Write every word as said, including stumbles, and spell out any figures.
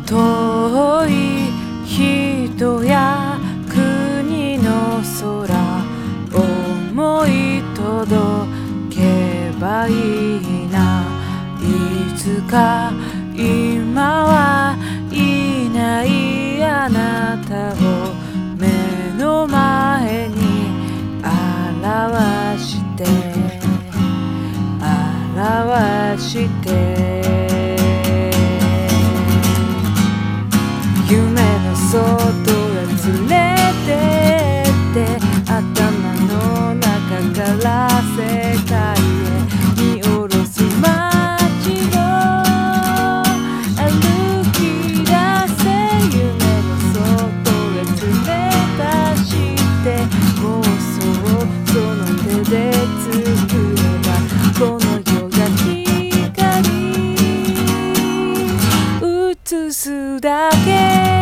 遠い人や国の空思い届けばいいな。いつか今はいないあなたを目の前に表して表して夢の外へ連れてって頭の中から世界へ見下ろす街を歩き出せ。夢の外へ連れ出して妄想その手で作ればこの世が光映すだけ。